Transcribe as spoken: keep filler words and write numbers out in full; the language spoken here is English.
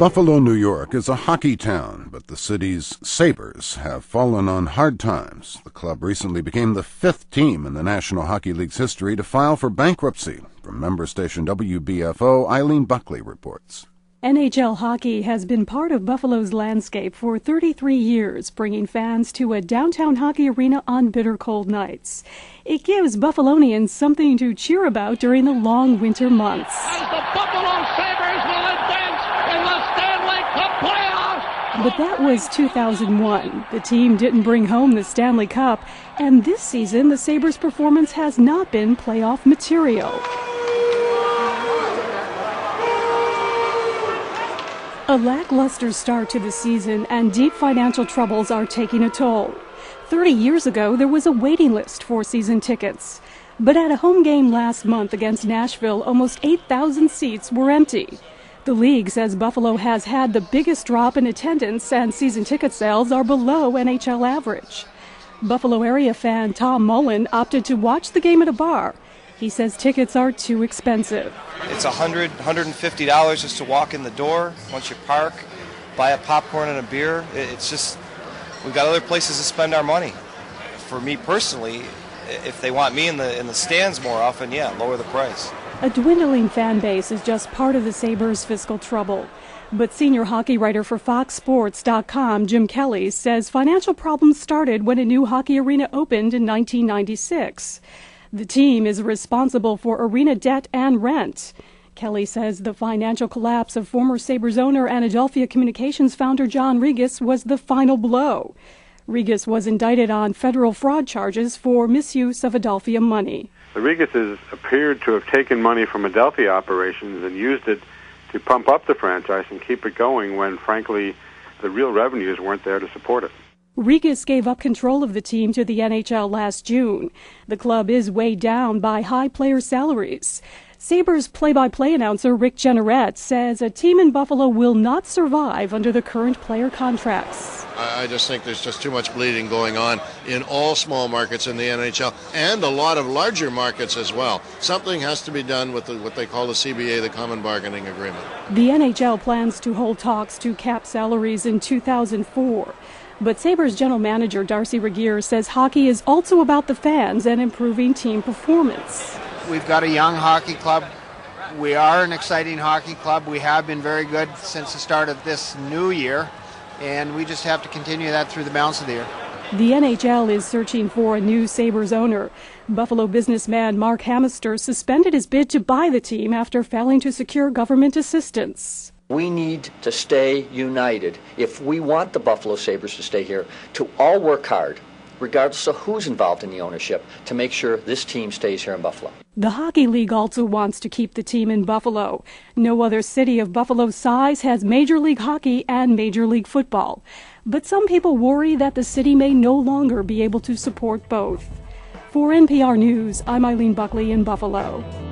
Buffalo, New York is a hockey town, but the city's Sabres have fallen on hard times. The club recently became the fifth team in the National Hockey League's history to file for bankruptcy. From member station W B F O, Eileen Buckley reports. N H L hockey has been part of Buffalo's landscape for thirty-three years, bringing fans to a downtown hockey arena on bitter cold nights. It gives Buffalonians something to cheer about during the long winter months. As the Buffalo Sabres will advance in the Stanley Cup playoffs. But that was two thousand one. The team didn't bring home the Stanley Cup, and this season the Sabres' performance has not been playoff material. A lackluster start to the season and deep financial troubles are taking a toll. Thirty years ago, there was a waiting list for season tickets. But at a home game last month against Nashville, almost eight thousand seats were empty. The league says Buffalo has had the biggest drop in attendance and season ticket sales are below N H L average. Buffalo area fan Tom Mullen opted to watch the game at a bar. He says tickets are too expensive. It's one hundred dollars, one hundred fifty dollars just to walk in the door. Once you park, buy a popcorn and a beer. It's just, we've got other places to spend our money. For me personally, if they want me in the in the stands more often, yeah, lower the price. A dwindling fan base is just part of the Sabres' fiscal trouble. But senior hockey writer for Fox Sports dot com, Jim Kelly, says financial problems started when a new hockey arena opened in nineteen ninety-six. The team is responsible for arena debt and rent. Kelly says the financial collapse of former Sabres owner and Adelphia Communications founder John Regis was the final blow. Regis was indicted on federal fraud charges for misuse of Adelphia money. The Regises appeared to have taken money from Adelphia operations and used it to pump up the franchise and keep it going when, frankly, the real revenues weren't there to support it. Regis gave up control of the team to the N H L last June. The club is weighed down by high player salaries. Sabres play-by-play announcer Rick Jeanneret says a team in Buffalo will not survive under the current player contracts. I just think there's just too much bleeding going on in all small markets in the N H L and a lot of larger markets as well. Something has to be done with the, what they call the C B A, the Common Bargaining Agreement. The N H L plans to hold talks to cap salaries in two thousand four. But Sabres general manager Darcy Regier says hockey is also about the fans and improving team performance. We've got a young hockey club. We are an exciting hockey club. We have been very good since the start of this new year, and we just have to continue that through the balance of the year. The N H L is searching for a new Sabres owner. Buffalo businessman Mark Hamister suspended his bid to buy the team after failing to secure government assistance. We need to stay united. If we want the Buffalo Sabres to stay here, to all work hard, regardless of who's involved in the ownership, to make sure this team stays here in Buffalo. The Hockey League also wants to keep the team in Buffalo. No other city of Buffalo's size has Major League Hockey and Major League Football. But some people worry that the city may no longer be able to support both. For N P R News, I'm Eileen Buckley in Buffalo.